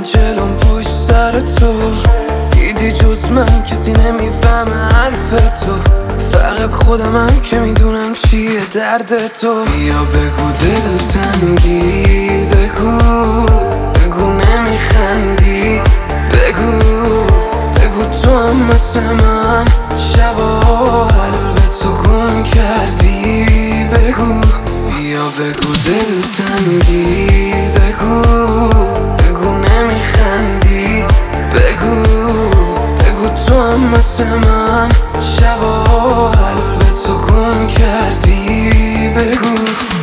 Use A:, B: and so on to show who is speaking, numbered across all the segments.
A: جلوم پشت سر تو. دیدی جز من کسی نمیفهمه حرف تو، فقط خودمم که میدونم چیه درد تو. بیا بگو دلتنگی، بگو بگو نمیخندی، بگو بگو تو هم مثل من شبا قلبتو گم کردی، بگو بیا بگو دلتنگی، بگو بگو نمیخندی، بگو بگو تو هم مثل من شبا قلبتو گم کردی، بگو.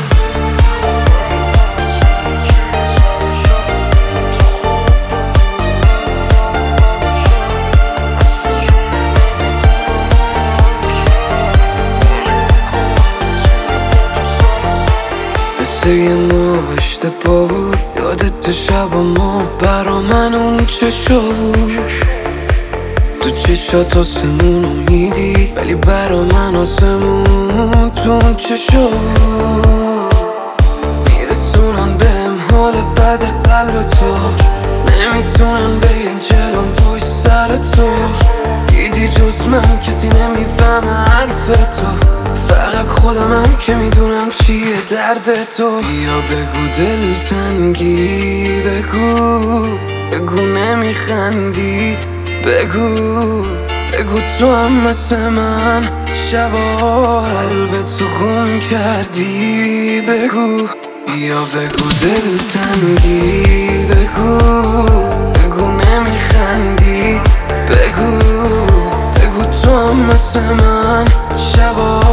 A: مثل یه مشت پا بود، یادت شب ما برا من اون چشا بود. تو چشات آسمونو میدی ولی برا من آسمون تو اون چشا بود. میرسونن بهم حال بد قلب تو، نمیتونن بگن جلوم پشت سر تو. دیدی جز من کسی نمیفهمه حرف تو، فقط خودمم که میدونم چیه درد تو. بیا بگو دلتنگی، بگو بگو نمیخندی، بگو بگو تو هم مثل من شبا قلبتو گم کردی، بگو بیا بگو دلتنگی، بگو بگو نمیخندی، بگو بگو تو هم مثل من شبا